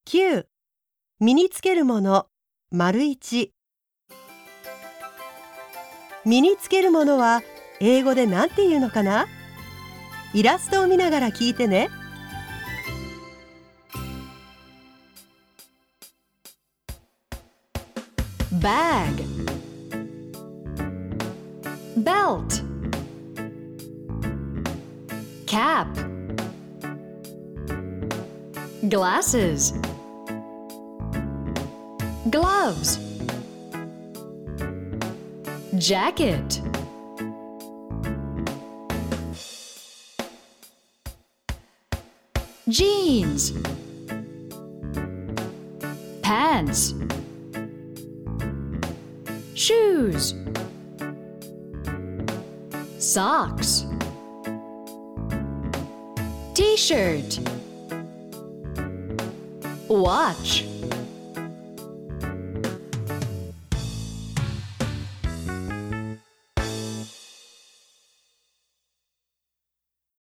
9、身につけるもの、丸1。身につけるものは英語で何て言うのかな？イラストを見ながら聞いてね。 Bag, belt, cap, glasses, gloves, jacket, jeans, pants, shoes, socks, t-shirt, watch.